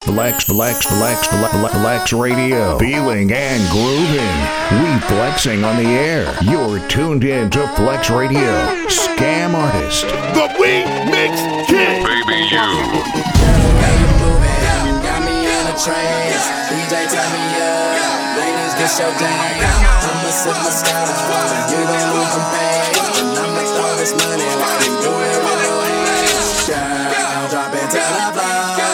Flex Radio. Feeling and grooving. We flexing on the air. You're tuned in to Flex Radio. Scam Artist. The We Mix Kid. Baby, you. Got me in a trance. DJ turn me up. Ladies get your dance. I'ma sip my scotch. You gon' lose some pain. And I'ma throw this money while you do it with no hands. Girl, drop it to the floor.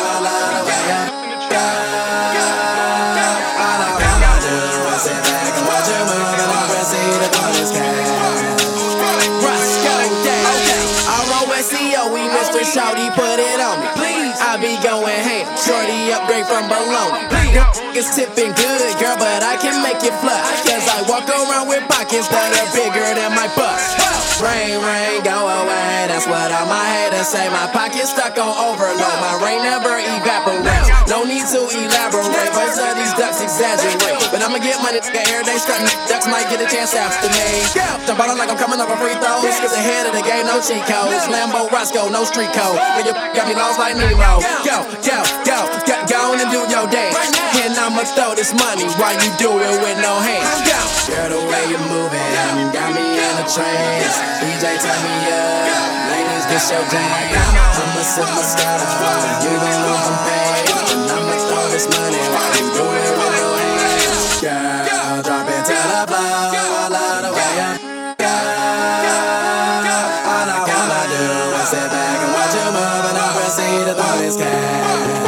Shawty put it on me, please. I be going ham, shorty upgrade from bologna. It's tipping good, girl, but I can make it flush. Cause I walk around with pockets that are bigger than my bust. Rain, rain, go away, that's what all my haters say. My pocket's stuck on overload, my rain never evaporates. No need to elaborate, most of these ducks exaggerate. But I'ma get money, every day strutting. Ducks might get a chance after me. Jump out like I'm coming up a free throw. This is ahead of the game, no cheat codes. Lambo, Roscoe, no street code. But you got me lost like Nemo. Go on and do your dance. And I'ma throw this money while you do it with no hands. Girl, the way you moving got me in a trance. DJ turn me up, ladies get your dance. I'ma sip my scotch, you gon' lose some pain. And I'ma throw this money while you do it with no hands. Girl, drop it to the floor, all the way up. All I wanna do is sit back and watch you move, and I'll proceed to throw this cash.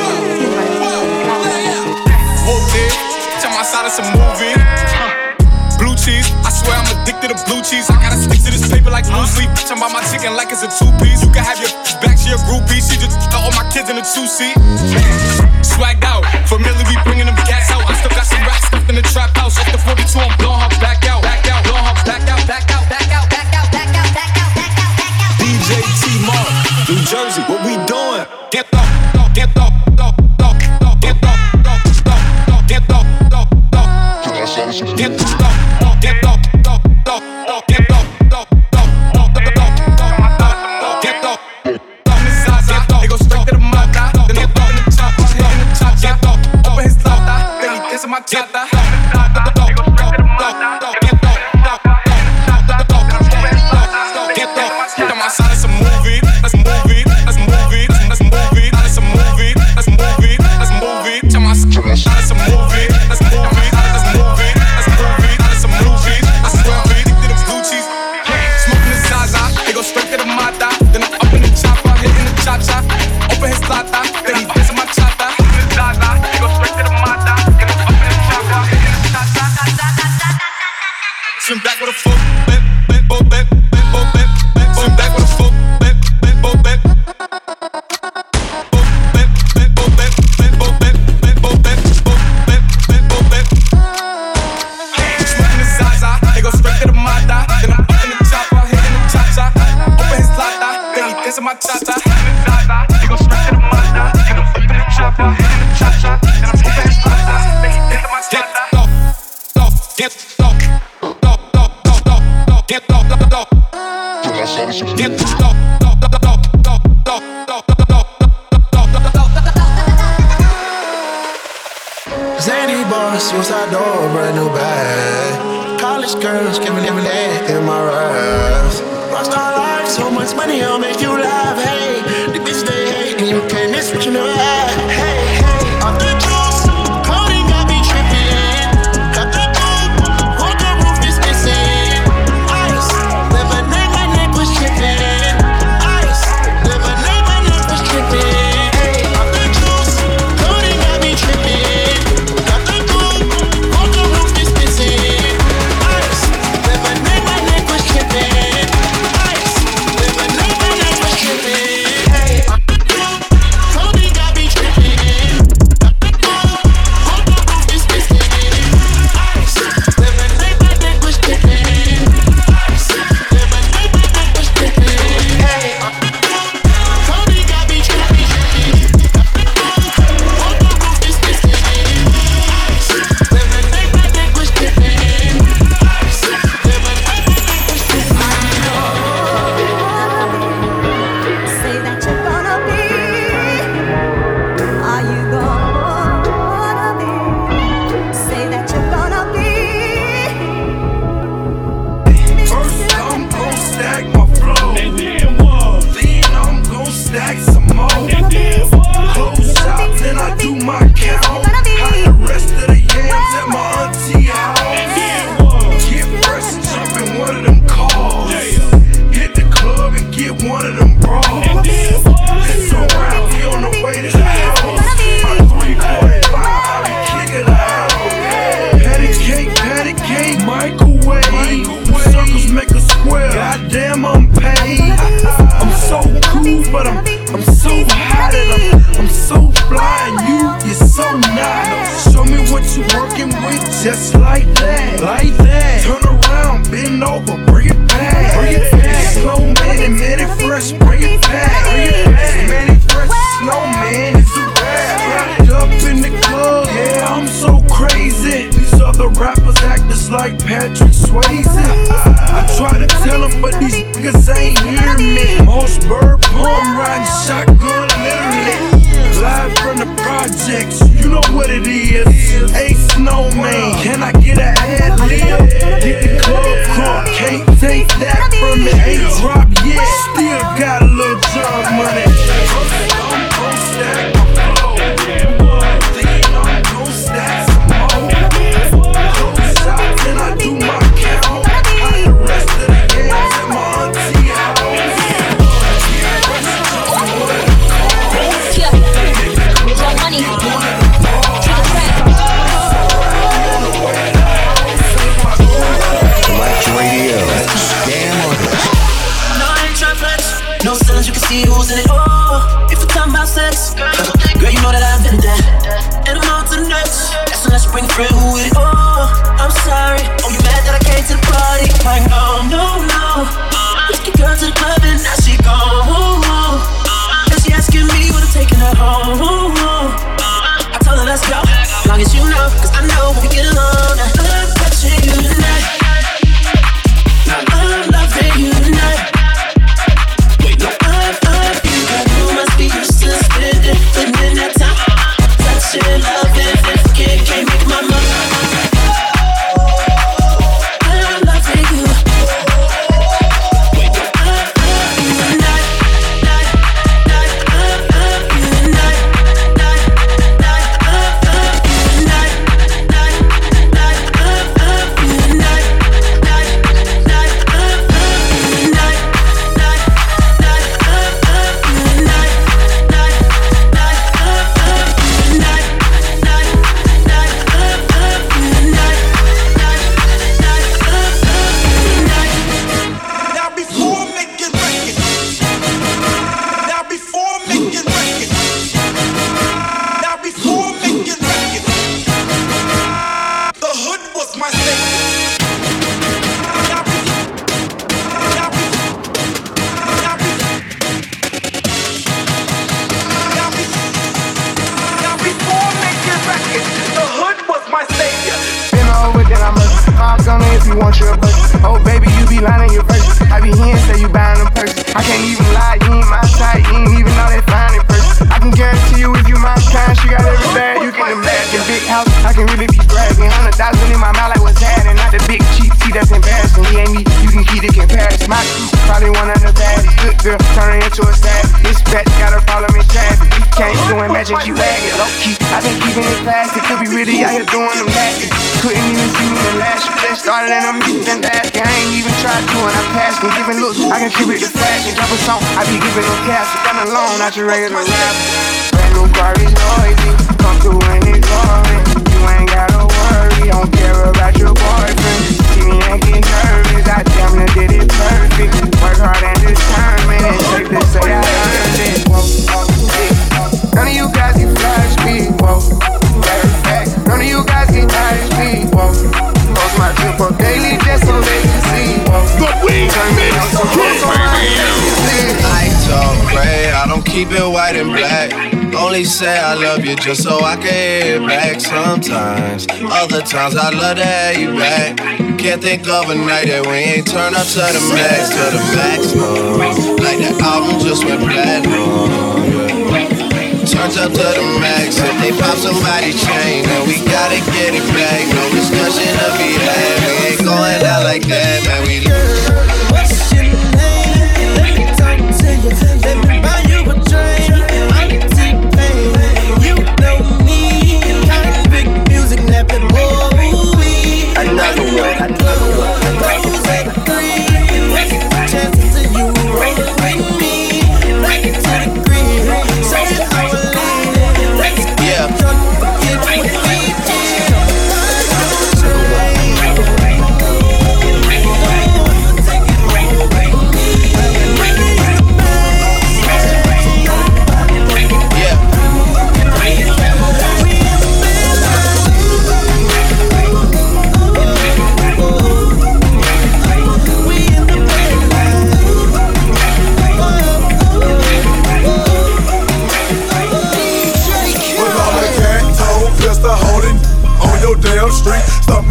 Whoop it, tell my side it's a movie. Blue cheese, I swear I'm addicted to blue cheese. I gotta stick to this paper like blue sleep. Bitch, I'm about my chicken like it's a two-piece. You can have your back to your groupie. She just all my kids in a two-seat. Swagged out, familiar, we bringing them cats out. I still got some racks stuffed in the trap house. Off the 42, I'm blowing her back out. Blowing her back out. DJ T-Mark, New Jersey, what we doing? Get up. Swim back with a full swim back with a full smoking the Zaza, they go straight to the Mata. Then I'm up in the chopper, hitting the cha-cha. Open his lata, then he dancing my cha-cha. They go straight to the Mata. Then I'm up in the chopper, hitting the cha-cha. Then I'm open his lata, then he dancing my cha-cha. Zany boss, suicide door, brand new bag. College girls giving that in my raps. Rockstar life, so much money, I'll make you laugh. Hey, the bitch they hate, and you can't miss what you never had. Hey, off the juice, coding got me tripping. Cut the coupe, hold the roof is missing. Ice, lemonade, my neck was tripping. Ice, lemonade, my neck was tripping. Hey, off the juice, coding got me tripping. Cut the coupe, hold the roof is missing. Ice, lemonade, my neck was tripping. Ice, lemonade, my neck was tripping. Hey, off the coupe, coding got me tripping. Show me what you working with, just like that. Like that. Turn around, bend over, bring it back. Bring it back. Slow man and man it fresh, bring it back. Bring it back. Man it fresh, slow man, it's a rap. Wrapped up in the club, yeah, I'm so crazy. These other rappers act just like Patrick Swayze. I try to tell them, but these niggas ain't hear me. Most bird palm riding shotgun, literally. Live from the projects, you know what it is. Ain't snowman, can I get a ad lib? Get the club crunk, can't take that from me. Ain't drop yet, still got a little job money. I'm gon' stack my flow. Thinking I'm gon' stack some more. Close out, then I do my count. Hide the rest of the games at my auntie house. Money. Flex Radio, Scam Artist. No, I ain't tryna flex. No ceilings, you can see who's in it. Oh, if you're talking about sex, girl, you know that I've been there. And I'm on to the next. That's unless you bring a friend who with it. Oh, I'm sorry. Oh, you mad that I came to the party? Like, no. Took your girl to the club and now she gone. Now she asking me when I'm taking her home. I told her let's go, long as you know, cause I know when we get along. I'm touching you tonight. I'm loving you tonight. Wait, no, I love you. You must be used to spending, putting in that time. Touching, loving, if you can't make my mind. I'm loving you. Wait, no, I love you tonight. You want your purse. Oh baby, you be lying in your verse. I be hearing say you buying them purses. I can't even lie, you ain't my type. You ain't even know that fine in person. I can guarantee you if you my kind, she got every bag you can imagine. Big house, I can really be bragging. 100,000 in my mouth like what's happening. Not the big cheap tea that's embarrassing. He ain't me, you can keep the comparison. My crew, probably one of the baddest. Good girl, turning into a savage. This bitch got a problem in traffic. You can't do it, magic, you wagging. Low key, I been keeping it classy. Could be really out here doing them nasty. Couldn't even see me the last year. Just started and I'm using that. I ain't even tried to and I passed and giving looks. I can keep it the fashion. Drop a song, I be giving them cash. Got alone, not your regular rap. Brand new car is noisy. Come through and it's roaring. You ain't gotta worry. Don't care about your boyfriend. See me and get nervous. I damn near did it perfect. Work hard and determined. It's safe to say I earned it. None of you guys get flash speed. Matter of fact, none of you guys get high speed. Post my trip up daily just so they can see. The Weed Mix Kid. I talk gray, I don't keep it white and black. Only say I love you just so I can hear it back sometimes. Other times I love to have you back. Can't think of a night that we ain't turn up to the max, like that album just went platinum, turns up to the max. If they pop somebody's chain, then we gotta get it back. No discussion to be had. We ain't going out like that, man. We What's your name? Let me talk to you. Let me buy you a drink. I'm T-Pain. You know me. Kind of big music, napping movie. Another one. Rose at 3. Chances of you rolling with me. Back into the green. Show you how I lean. Let's get drunk. Get with me.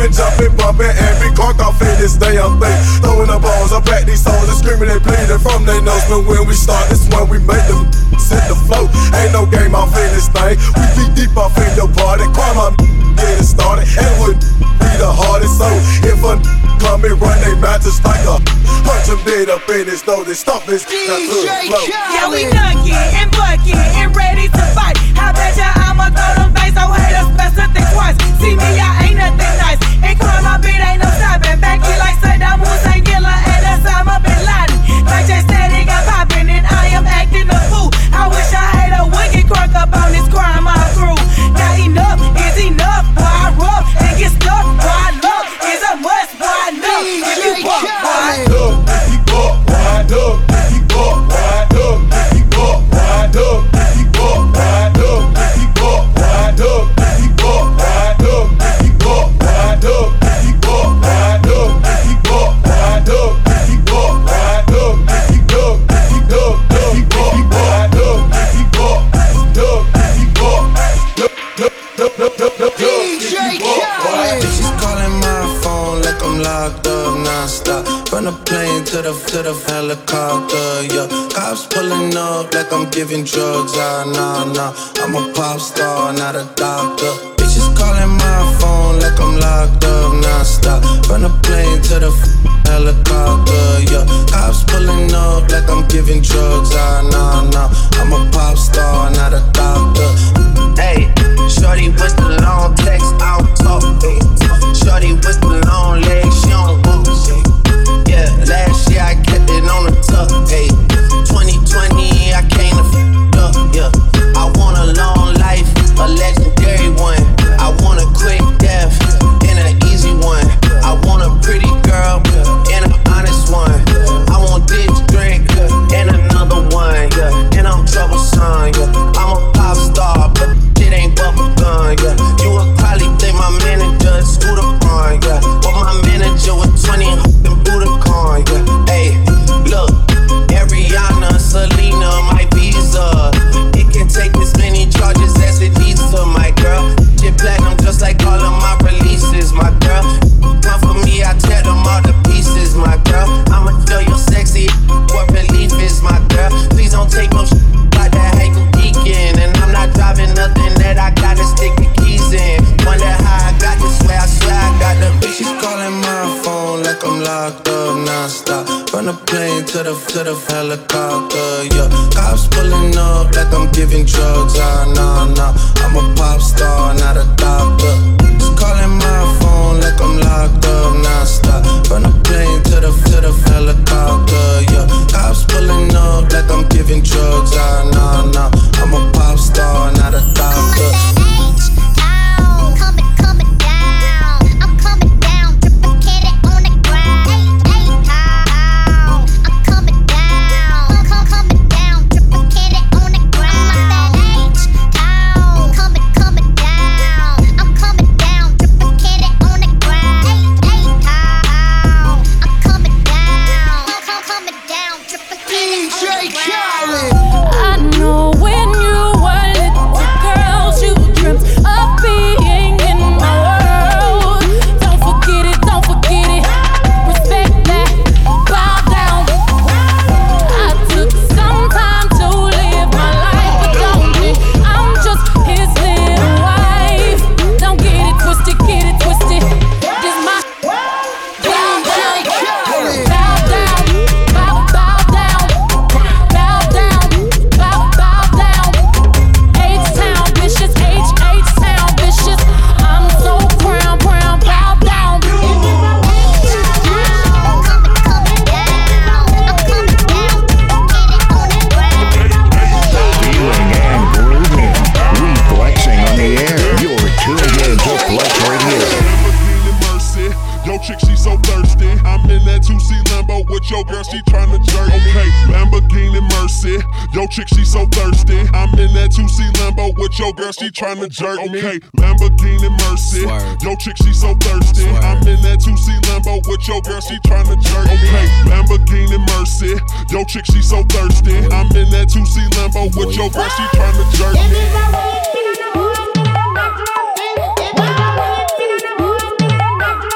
jumping, bumping, and be caught off in this damn thing. Throwing the balls up at these hoes and screaming and bleeding from their nose. But when we start, this when we make them hit the flow. Ain't no game off in this thing. We be deep off in your party. Crime on get it started, and would be the hardest. So if a come and run they mouth just like a punch them dead up in his nose. They stop this DJ flow. Yeah, we dunking and bucking and ready to fight. How bet ya I'ma throw them face? So haters best to think twice. See me, I ain't nothing nice. And crime my beat ain't no stopping. Back it like Saddam Hussein, Gilla, and Osama bin Laden. Like Jay said, it got poppin', and I am acting a fool. I wish I had a wicked crunk up on this crime my crew. Not enough is enough. Boy, I rub and get stuck. Boy, I love is a must. Boy, I know if you buck, boy. If you buck, ride up. If you buck, ride up. If you buck, ride up. If you buck, ride up. If you buck, ride up. If you buck, ride up. If you buck, ride up. If you buck, ride up. If you buck, ride up. If you buck, ride up. If you duck, if you duck, if you buck, ride up. If you buck, duck, if you buck, duck, DJ Khaled. Bitches calling my phone like I'm locked up non-stop. From the plane to the helicopter, yeah. Cops pulling up like I'm giving drugs, nah. I'm a pop star, not a doctor. Bitches calling my phone like I'm locked up non-stop. From the plane to the helicopter, yeah. Cops pulling up like I'm giving drugs, nah. I'm a pop star, not a doctor. Hey, shorty, what's the long text? I'll talk, hey. Shorty, what's the long legs? She on bullshit. Yeah, last year I kept it on the tuck, hey. 2020, I came to up, yeah. I want a long life, a legendary one. I want a quick death and an easy one. I want a pretty girl and an honest one. I want this drink and another one, yeah. And I'm troublesome, yeah. I'm a pop star, but shit ain't bubble gun, yeah. You would probably think my manager is Scooter Braun, yeah. But my manager was 20 and Budokan, yeah. Hey, look, Ariana, Selena, my visa. It can take as many charges as it needs to, my girl. Shit platinum just like all of my releases, my girl. Come for me, I tear them all to pieces, my girl. I'ma feel you sexy, what relief is, my girl. Please don't take no shit like that Hank geeking. And I'm not driving nothing that I gotta stick the keys in. Wonder how I got this way, I swear I got the bitches calling my phone like I'm locked up non-stop. From the plane to the helicopter, yeah. Cops pulling up like I'm giving drugs, nah. I'm a pop star, not a doctor. Just calling my phone like I'm locked up non-stop. From the plane to the helicopter, yeah. Cops pulling up like I'm giving drugs, nah. I'm a pop star, not a doctor. Chick, she so thirsty. I'm in that 2C Lambo with your girl, she tryna jerk me. Okay, Lamborghini Mercy. Yo, chick, she so thirsty. I'm in that 2C Lambo with your girl, she tryna jerk me. Okay, Lamborghini Mercy. Yo, chick, she so thirsty. I'm in that 2C Lambo with your girl, she tryna jerk me.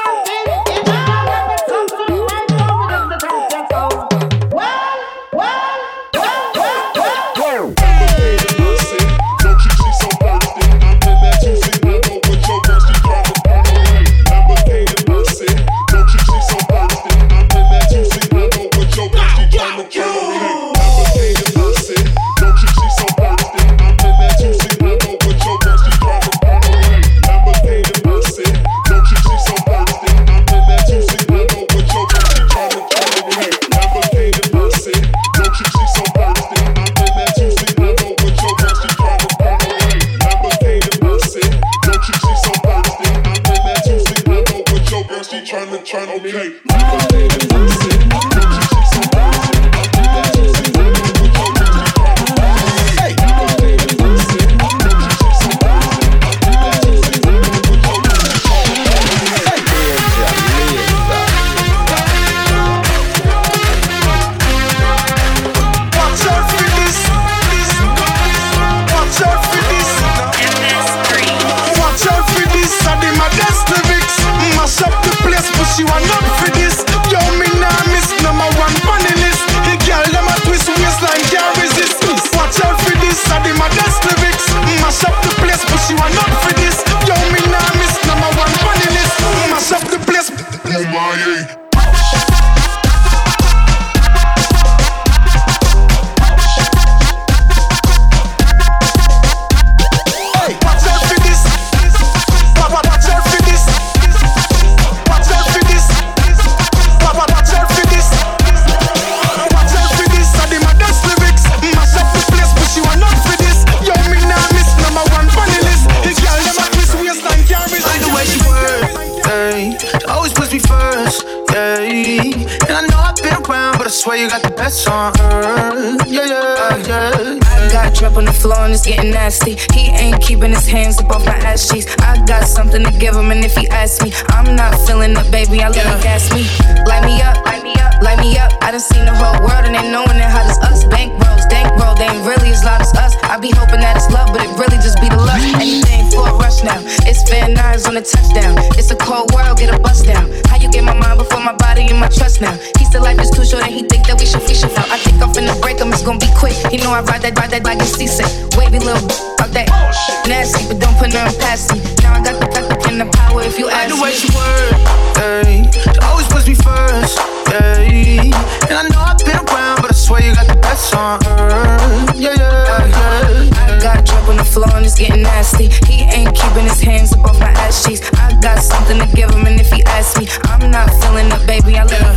tryna okay. She want up for this. Yo, me nah miss number one funny list. The girl them a twist waistline can't resist. Watch out for this, I did my best lyrics. Mash up the place, but she want up for this. Yo, me nah miss number one funny list. Mash up the place. Oh my. Swear you got the best on earth. Yeah. I got drip on the floor and it's getting nasty. He ain't keeping his hands up off my ass cheeks. I got something to give him, and if he asks me, I'm not feeling it, baby. I let him gas me. Light me up, light me up, light me up. I done seen the whole world and they knowing it hot as us. Bankrolls, bankroll, they ain't really as loud as us. I be hoping that it's love, but it really just be the luck. Anything for a rush now. It's fair knives on the touchdown. It's a cold world, get a bust down. How you get my mind before my body and my trust now? He still life is too short and he think that we should fish it out. I think I'm finna break him, it's gonna be quick. He know I ride that like it's seasick. Wavy little out that nasty, but don't put nothing past me. Now I got the in the power if you ask me. The way she work, ayy, she always puts me first, ayy. And I know I've been around, but I swear you got the best on earth. Yeah. I got drip on the floor and it's getting nasty. He ain't keeping his hands up off my ass cheeks. I got something to give him, and if he asks me, I'm not feeling it, baby. I let him.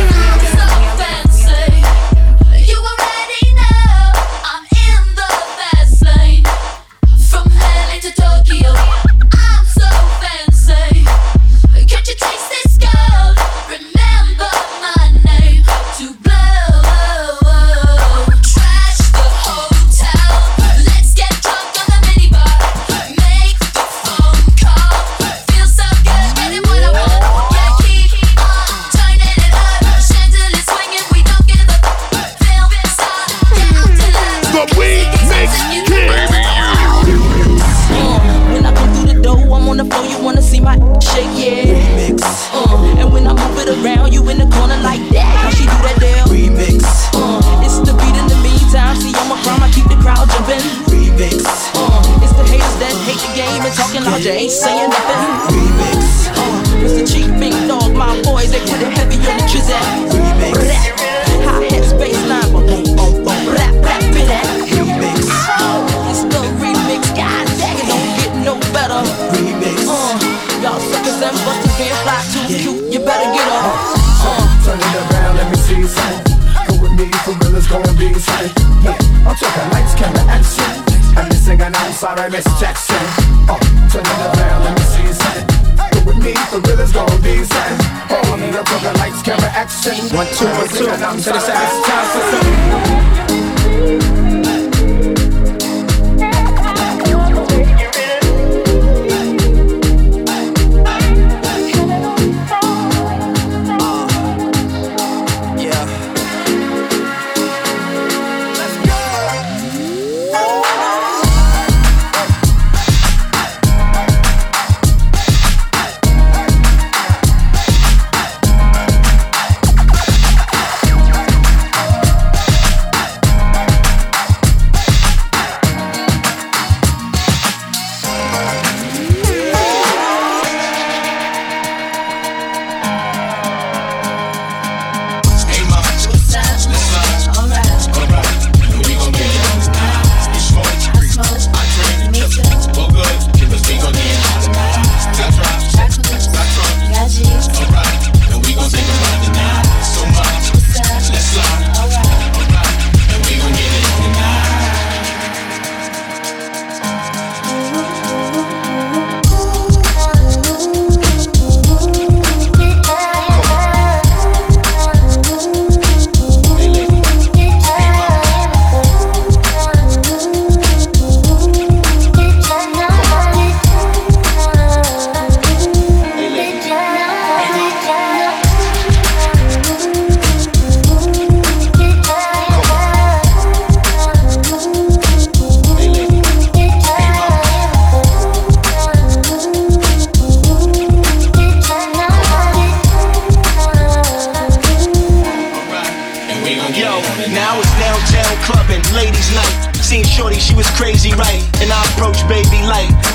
Ain't saying nothing. Remix. Mr. Chief, Big Dog, my boys, they put it heavy on the trizzy. Remix. Hi-hat, space line, rap, bit at. Remix. It's the remix. God dang it, don't get no better. Remix. Y'all suckers and busters being fly too cute. You better get up. Turn it around, let me see something. Come with me, for real, it's gonna be something. Yeah, I'm talking lights, camera, action. And this singing outside, Miss Jackson. Turn it around, let me see something. Go with me, the real is gonna be something. I'm talking lights, camera, action. 1, 2, 1, 2. So this is time for something.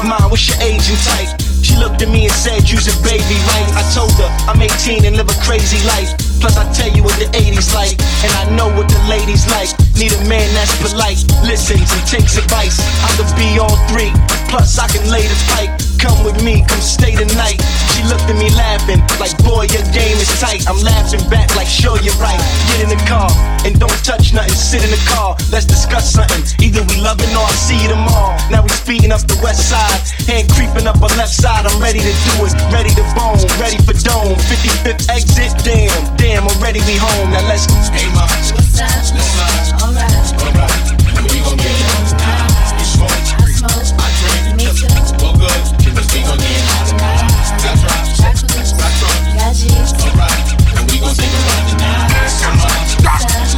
mine, what's your age and type? She looked at me and said, you's a baby, right? I told her, I'm 18 and live a crazy life. Plus I tell you what the 80s like, and I know what the ladies like. Need a man that's polite, listens and takes advice. I could be all three, plus I can lay the pipe. Come with me, come stay the night. She looked at me laughing, like boy your game is tight. I'm laughing back like sure you're right. Get in the car, and don't touch nothing, sit in the car. Let's discuss something, either we loving or I see you tomorrow. Now we speeding up the west side, hand creeping up our left side. I'm ready to do it, ready to bone, ready for dome. 55th exit, damn, already we home. Now let's go. Hey ma, let's alright. We gon' get it. You smoke, I drink, well good, cause we gon' get hot tonight. That's right, alright, and we gon' take a ride tonight. Come on, let's go.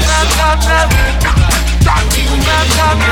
We gon' get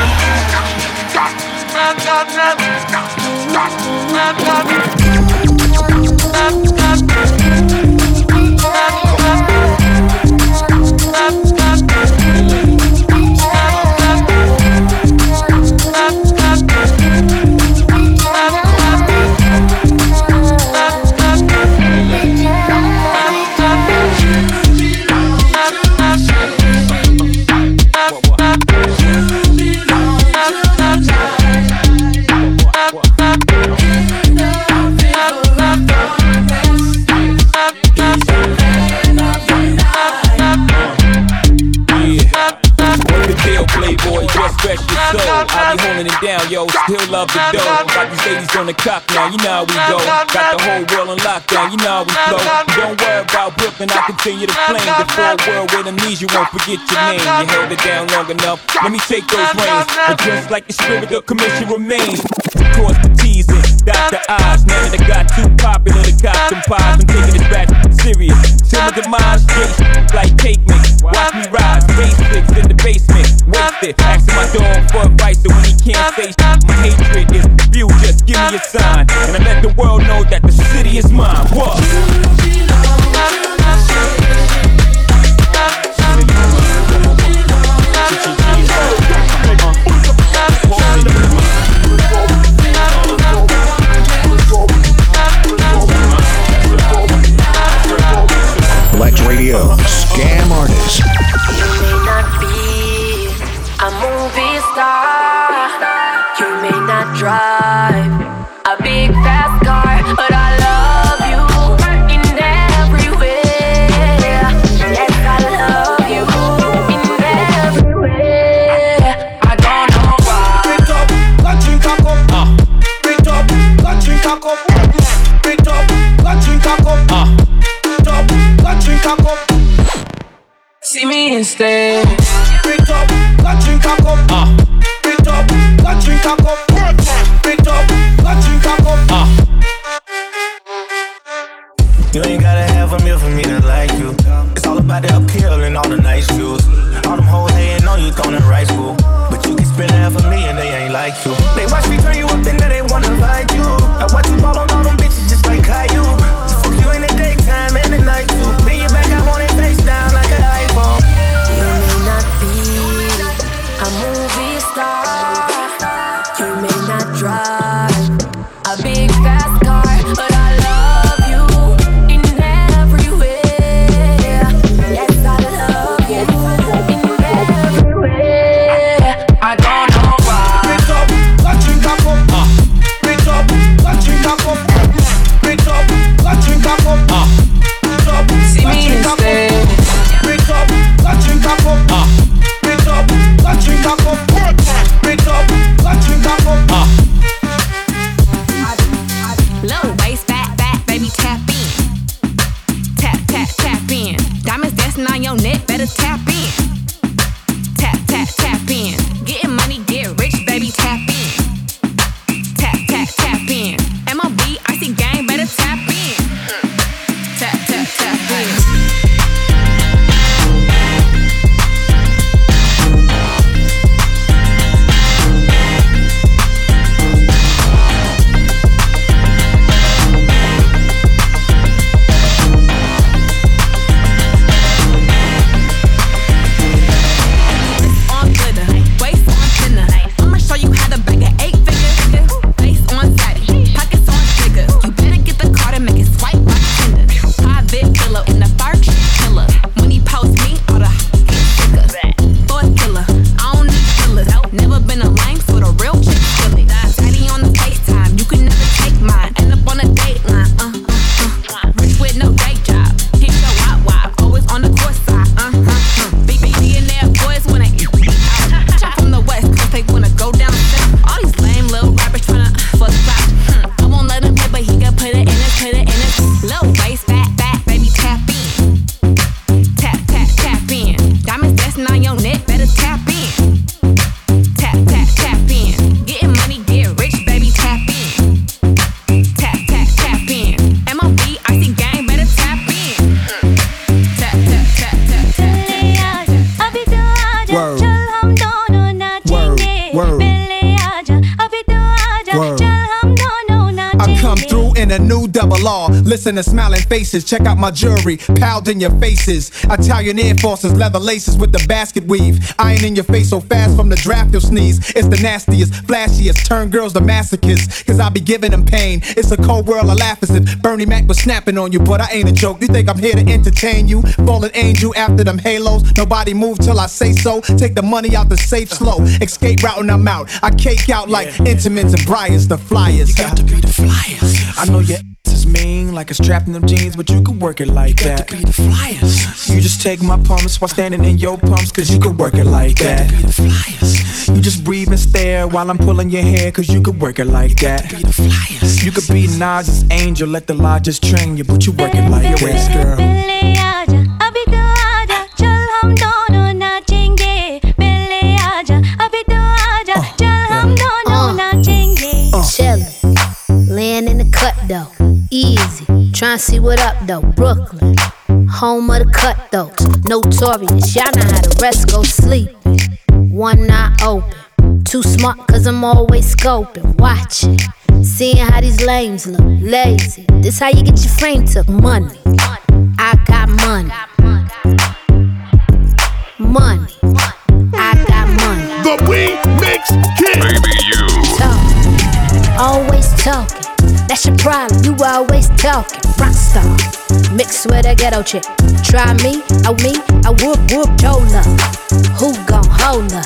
I be holding it down, yo, still love the dough. Got these ladies on the cock now, you know how we go. Got the whole world on lockdown, you know how we flow. Don't worry about Brooklyn, I continue to flame. The full world with amnesia won't forget your name. You held it down long enough, let me take those reins. And just like the spirit, the commission remains. Cause the teasing, Dr. Oz. Now that I got too popular, the cops and pies. I'm taking it back serious. Till my demise, like cake mix. Watch me rise, basics in the basement. Wasted, asking my dog for advice, so when he can't say shit, my hatred is view. Just give me a sign, and I let the world know that the city is mine. What? Flex Radio, Scam Artist. You may not be a movie star, you may not drive a big fast car, but I love you in every way. Yes, I love you in every way. I don't know why. Beat up, got drink a cup. Beat up, got drink a cup. Beat up, got drink a cup. Beat up, got drink a cup. See me instead. Beat up, got drink a cup. Beat up, got drink a cup. Beat up, got drink a cup. You ain't gotta have a meal for me to like you. It's all about the appeal and all the nice views. All them hoes hating on you, throwing in right school. But you can spend half of me and they ain't like you. They watch me turn you up and then they wanna like you. I watch you ball on all them bitches just like Caillou. Fuck you in the daytime and the night too. Bring you back, I want it face down like an iPhone. You may not be a movie star, you may not drive a big fast car, but I love you in every way. Yes, I love you in every way. I don't know why. Beat up, got drink a cup. Beat up, got drink a cup. Beat up, got drink a cup. Beat up, See me instead. beat up, got drink a cup. Beat up, got drink a cup. Beat up, got drink a cup. come through in a new double R. Listen to smiling faces, check out my jewelry, piled in your faces. Italian Air Forces, leather laces with the basket weave. Iron in your face so fast from the draft you'll sneeze. It's the nastiest, flashiest, turn girls to masochists. Cause I be giving them pain. It's a cold world, I laugh as if Bernie Mac was snapping on you. But I ain't a joke, you think I'm here to entertain you? Fallen angel after them halos. Nobody move till I say so. Take the money out the safe slow. Escape route and I'm out. I cake out like Intimins and Briars, the flyers. You got to be the flyers. I know your is mean, like it's trapped in them jeans, but you can work it like that. You got to be the flyers. You just take my pumps while standing in your pumps, cause you can work it like that. You got to be the flyers. You just breathe and stare while I'm pulling your hair, cause you can work it like that. You got to be the flyers. You could be Nas's angel, let the law just train you, but you work it like that, girl. Chillin', laying in the cut though, easy. Tryna see what up though, Brooklyn, home of the cutthroats, notorious. Y'all know how the rest go sleeping. One eye open, too smart cause I'm always scoping, watching, seeing how these lames look, lazy. This how you get your frame took, money. I got money, money. I got money. The Remix Kid. Baby, you. Always talking, that's your problem, you always talking. Rockstar, mixed with a ghetto chick. Try me, I whoop your love. Who gon' hold us?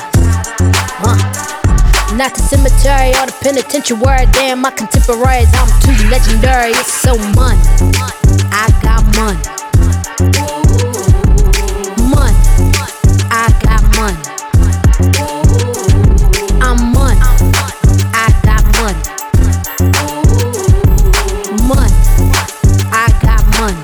Not the cemetery or the penitentiary. Damn, my contemporaries, I'm too legendary. It's so money, I got money. Money, I got money. I'm money, I got money. Money, I got money.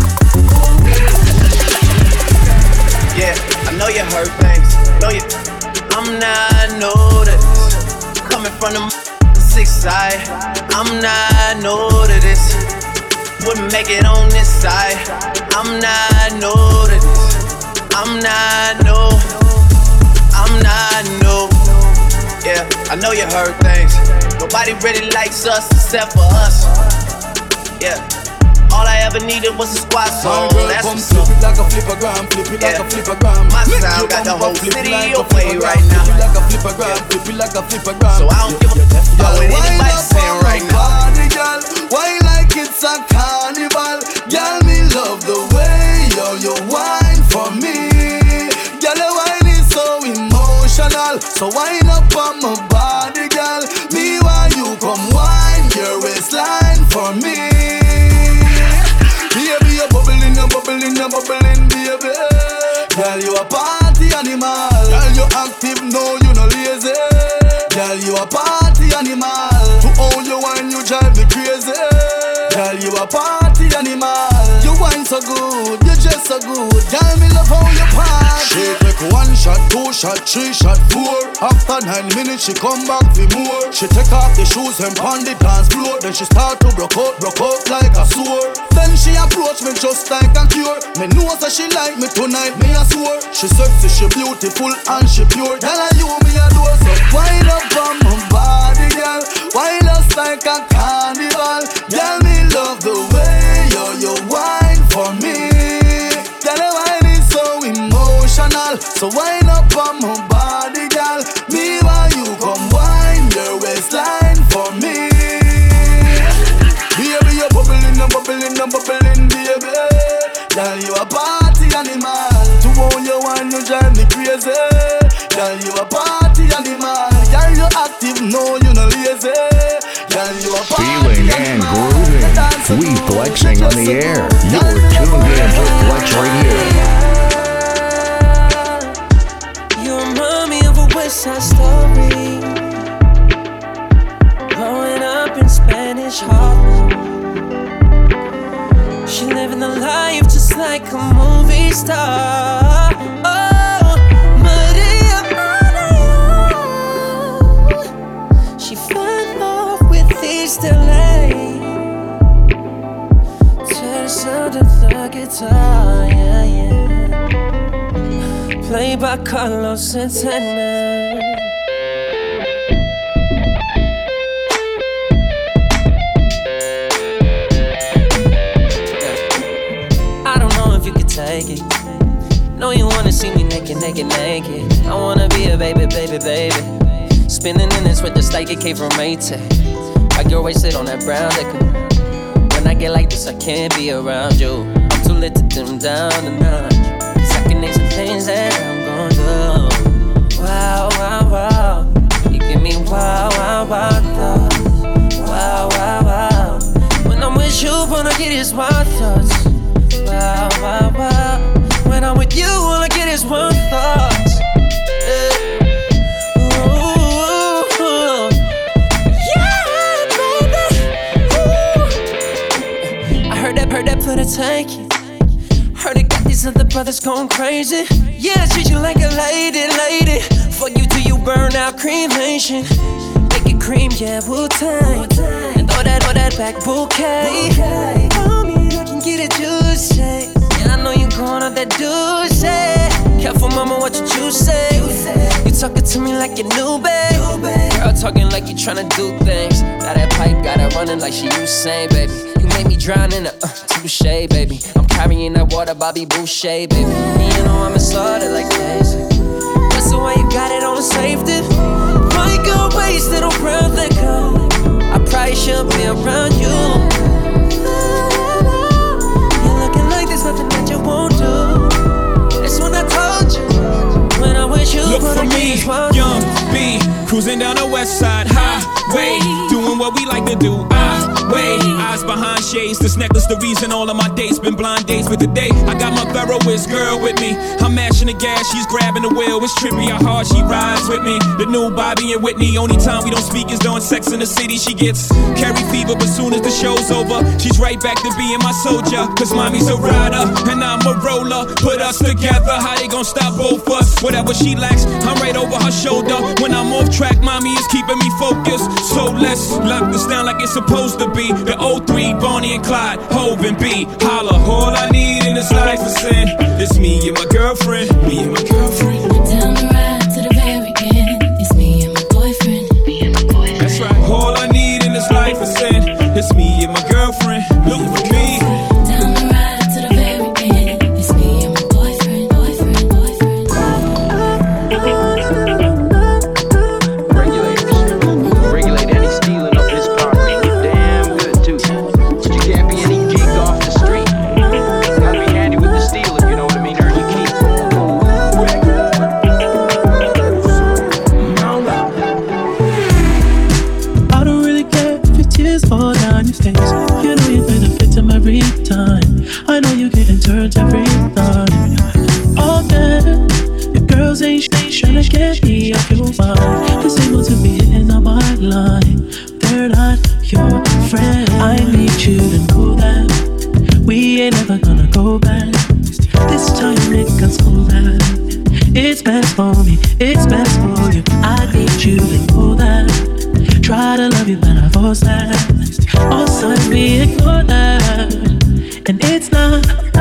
Yeah, I know you heard things. Know you. I'm not new to this. Coming from the 6 side. I'm not new to this. Wouldn't make it on this side. I'm not new to this. I'm not new. I'm not new. Yeah, I know you heard things. Nobody really likes us except for us. Yeah, all I ever needed was a squad song. That's what's up. Flip it like a flippergram, flip it like a flippergram. My sound got the whole city away right now. Flip it like a flippergram, flip it like a flippergram. So I don't give a fuck about what anybody's saying right now. Girl, why like it's a carnival? Girl, me love the way you whine for me. Girl, your whine is so emotional. So wind up on my body, girl. Me while you come whine your waistline for me. Baby, you're bubbling, baby. Girl, you a party animal. Girl, you active, no, you no lazy. Girl, you a party animal. To all you wine, you drive me crazy. Girl, you a party animal. You wine so good, you just so good. Girl, me love how you party. She take 1 shot, 2 shot, 3 shot, 4. After 9 minutes, she come back for more. She take off the shoes and pound the dance floor. Then she start to broke out like a sword. Then she approach me just like a cure. Me know that she like me tonight, me a swore. She sexy, she beautiful and she pure. Tell her you me a door, so wind up on my body, girl. Wind us like a carnival. Girl, me love the way you whine for me. Girl, your wine is so emotional. So wind up on my body, girl. Me while you come wine your waistline for me. Baby, you're bubbling, baby. Girl, you a party animal. To own you and you drive me crazy. Girl, you a party animal. Girl, you active, no, you no lazy. Girl, you a party Feeling and grooving. We flexing on the air. You're tuned in to Flex Radio. You remind me of a West Side Story. Growing up in Spanish Harlem. She living the life just like a movie star. Oh, Maria, she fell off with East LA to the sound of the guitar, yeah. Played by Carlos Santana. make it. Know you wanna see me naked, naked, naked. I wanna be a baby, baby, baby. Spinning in this with the like it came from Maytag. I girl wasted on that brown liquor. When I get like this, I can't be around you. I'm too lit to dim down the notch. Cause I can name some things that I'm gon' do. Wow, wow, wow. You give me wow, wow, wow, thoughts. Wow, wow, wow. When I'm with you, wanna get is wild thoughts. Wow, wow, wow. When I'm with you, all I get is one thought. Ooh, yeah, baby. Ooh. I heard that for the taking. Heard it got these other brothers going crazy. Yeah, I treat you like a lady, lady. Fuck you till you burn out cremation. Make it cream, yeah, Wu-Tang. And throw that back bouquet. Call me, I can get it juicy. I know you going on that douche. Careful, mama, what you say. You talking to me like you new, babe. Girl talking like you tryna do things. Got that pipe, got it running like she Usain, baby. You made me drown in a touche, baby. I'm carrying that water, Bobby Boucher, baby. And you know I'm assaulted like this. That's the way you got it on safety. Why you go wasted on brown liquor? I probably shouldn't be around you. There's nothing that you won't do. It's when I told you. When I wish you look for me, young B, cruising down the west side highway, doing what we like to do. Eyes behind shades, this necklace the reason all of my dates been blind dates. But today I got my Ferroist girl with me. I'm mashing the gas, she's grabbing the wheel. It's trippy how hard she rides with me. The new Bobby and Whitney. Only time we don't speak is during Sex in the City. She gets carry fever, but soon as the show's over, she's right back to being my soldier. Cause mommy's a rider and I'm a roller. Put us together, how they gon' stop both us? Whatever she lacks, I'm right over her shoulder. When I'm off track, mommy is keeping me focused. So let's lock this down like it's supposed to be. The 03, Bonnie and Clyde, Hov and B. Holla, all I need in this life is sin. It's me and my girlfriend, me and my girlfriend. Down the ride to the very end. It's me and my boyfriend, me and my boyfriend. That's right, all I need in this life is sin. It's me and my girlfriend, look for me. Down the ride to the very end. It's me and my boyfriend, boyfriend, boyfriend. Regulate any stealing of his property. Damn good too. You can't be any geek off the street. Gotta be handy with the steel if you know what I mean. Earn your keep. I don't really care if your tears fall down your face. You know you're the victim every time. I know you're getting turned every time. All that your girls ain't trying to get me off your mind. This ain't going to be hitting on my line. They're not your friend. I need you to know that we ain't never gonna go back. This time make us go back. It's best for me, it's best for you. I need you to know that. Try to love you, but I force that. All signs we ignore that. And it's not